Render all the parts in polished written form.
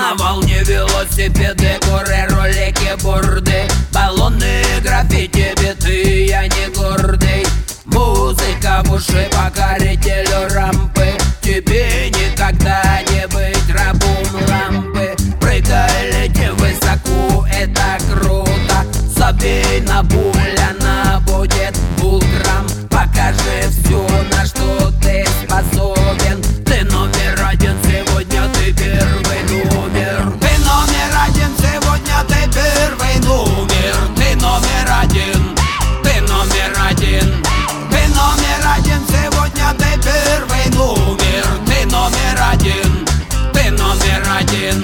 На волне велосипеды, горы, ролики, борды, баллоны, граффити, биты, я не гордый. Музыка в уши, покорителю рампы. Тебе никогда не быть рабом лампы. Прыгай, лети высоко, это круто. Забей на боль, она будет утром. Покажи все, на что ты способен. Ты номер один сегодня, ты первый номер. Ты номер один сегодня, ты первый номер. Ты номер один, ты номер один. Ты номер один сегодня, ты первый номер. Ты номер один, ты номер один.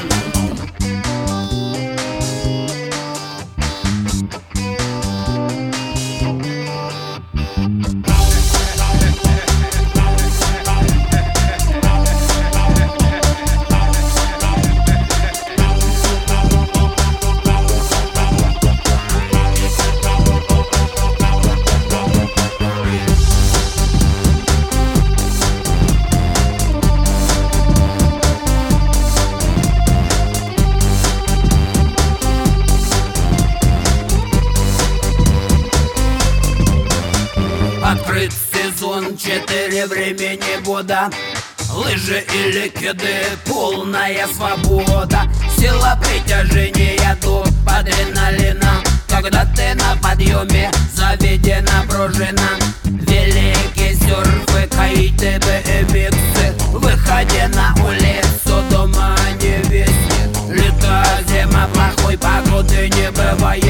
Открыт сезон 4 времени года. Лыжи или кеды, полная свобода. Сила притяжения до адреналина. Когда ты на подъеме, заведена пружина. Великие серфы, кайты, BMX. Выходи на улицу, дома не виснет. Лето, зима, плохой погоды не бывает.